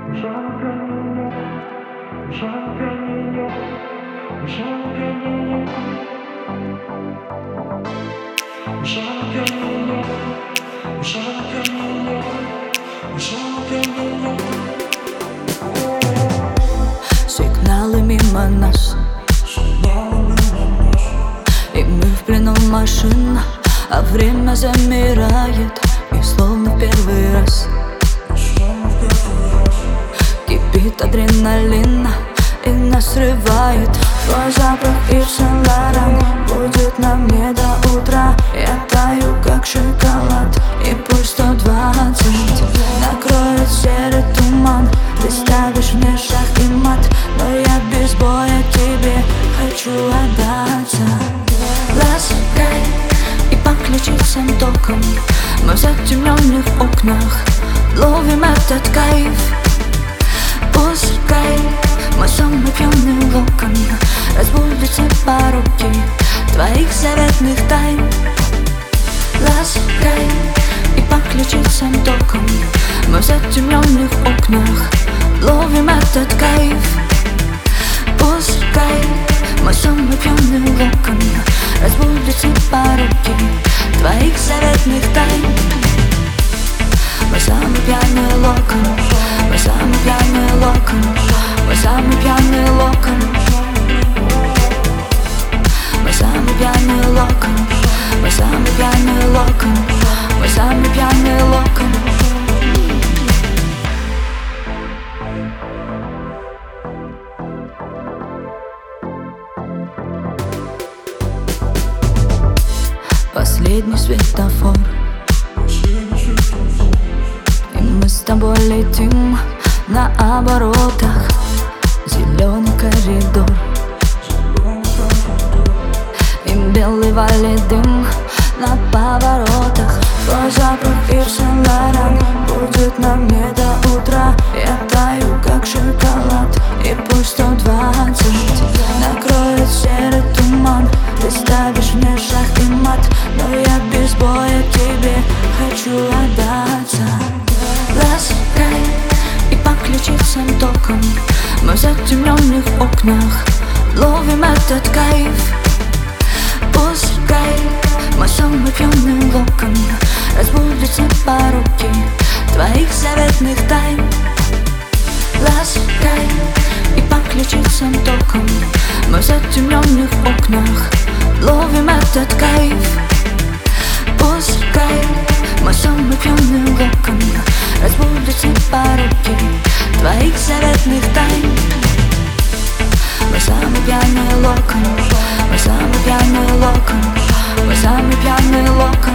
Сигналы мимо нас, и мы в плену машин, а время замирает, и словно в первый раз кипит адреналин, и нас срывает. Твой запах Ив Сен-Лоран будет на мне до утра. Я таю, как шоколад, и пульс 120 накроет серый туман. Ты ставишь мне шах и мат, но я без боя тебе хочу отдаться. Ласкай и по ключицам током, мы в затемненных окнах ловим этот кайф. Пускай мой самый пьяный локон разбудит все пороки твоих заветных тайн. Ласкай и по ключицам током, мы в затемненных окнах ловим этот кайф. Пускай мой самый пьяный локон разбудит все пороки твоих заветных тайн. Мой самый пьяный локон, мой самый пьяный локон, мой самый пьяный локон, мой самый пьяный локон, мой самый пьяный локон, мой самый пьяный локон. Последний светофор, и мы с тобой летим на оборотах. Зеленый коридор и белый валит дым на поворотах. Твой запах Ив Сен-Лоран будет на мне до утра. Я таю, как шоколад, и пульс 120 накроет серый туман. Ты ставишь мне шах и мат, но я без боя тебе хочу отдаться. Ласкай и по ключицам током, мы в затемненных окнах ловим этот кайф. Пускай мой самый пьяный локон разбудит все пороки твоих заветных тайн. Ласкай и по ключицам током, мы в затемненных окнах ловим этот кайф. Пускай мой самый пьяный локон разбудит все пороки твоих заветных тайн. Мой самый пьяный локон, мой самый пьяный локон, мой самый пьяный локон,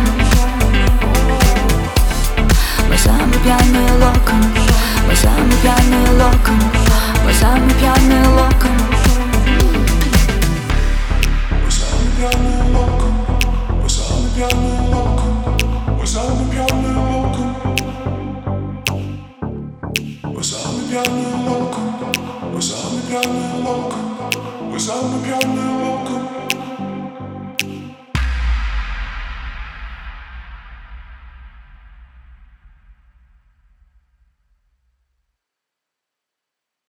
мой самый пьяный локон, мой самый пьяный локон, мой самый пьяный локон. Мой самый пьяный локон, мой самый пьяный локон, мой самый пьяный локон, мой самый пьяный локон, мой самый пьяный локон, мой самый пьяный локон.